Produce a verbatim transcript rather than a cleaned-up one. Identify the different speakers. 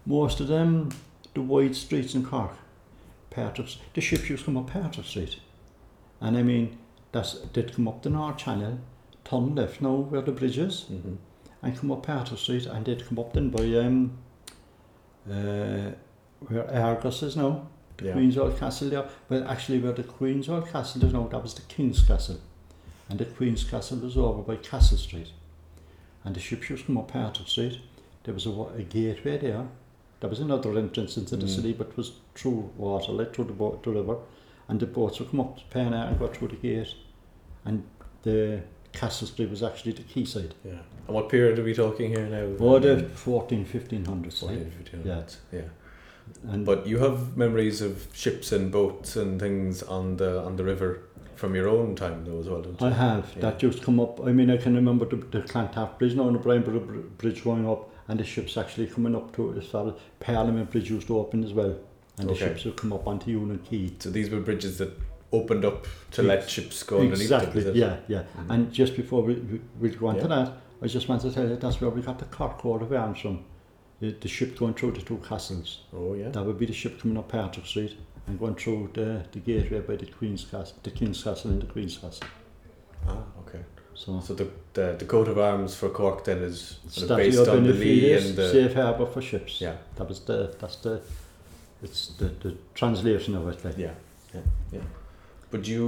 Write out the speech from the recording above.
Speaker 1: most of them, the wide streets in Cork, part of the ships used to come up part of Street, and I mean that's they'd come up the North Channel, turn left now where the bridge is,
Speaker 2: Mm-hmm.
Speaker 1: and come up part of Street, and they'd come up then by um, uh, where Argos is now, the
Speaker 2: Yeah.
Speaker 1: Queen's Old Castle there. Well, actually, where the Queen's Old Castle is now, that was the King's Castle, and the Queen's Castle was over by Castle Street, and the ships used to come up part of Street. There was a, wa- a gateway there. There was another entrance into the
Speaker 2: Mm.
Speaker 1: city, but it was through water, like through the, boat, the river, and the boats would come up to Penna and go through the gate, and the Castle Street was actually the quayside.
Speaker 2: Yeah. And what period are we talking here now?
Speaker 1: Oh, the fourteen, fifteen hundreds.
Speaker 2: fourteen,
Speaker 1: Like.
Speaker 2: fifteen
Speaker 1: Yeah.
Speaker 2: hundreds. Yeah.
Speaker 1: And
Speaker 2: But you have memories of ships and boats and things on the on the river from your own time though as well, don't you?
Speaker 1: I have.
Speaker 2: Yeah.
Speaker 1: That used to come up. I mean, I can remember the, the Clontarf Bridge now, and the Brian Br- Br- Bridge going up, and the ships actually coming up to it as far as Parliament Bridge used to open as well, and
Speaker 2: Okay.
Speaker 1: the ships would come up onto Union Quay.
Speaker 2: So these were bridges that opened up to let ships go underneath
Speaker 1: Exactly,
Speaker 2: them, is it?
Speaker 1: yeah, yeah.
Speaker 2: Mhm.
Speaker 1: And just before we, we, we go on
Speaker 2: Yeah.
Speaker 1: to that, I just want to tell you that's where we got the Cork coat of arms from. The, the ship going through the two castles.
Speaker 2: Oh yeah.
Speaker 1: That would be the ship coming up Partick Street and going through the, the gateway by the Queen's Castle, the King's Castle and the Queen's Castle.
Speaker 2: Ah, okay.
Speaker 1: So,
Speaker 2: So the, the the coat of arms for Cork then is sort of
Speaker 1: Statue
Speaker 2: based
Speaker 1: of
Speaker 2: on the
Speaker 1: Benefides,
Speaker 2: Lee and the
Speaker 1: safe harbour for ships.
Speaker 2: yeah
Speaker 1: That was the, that's the, it's the, the translation of it. Like.
Speaker 2: yeah yeah yeah. But you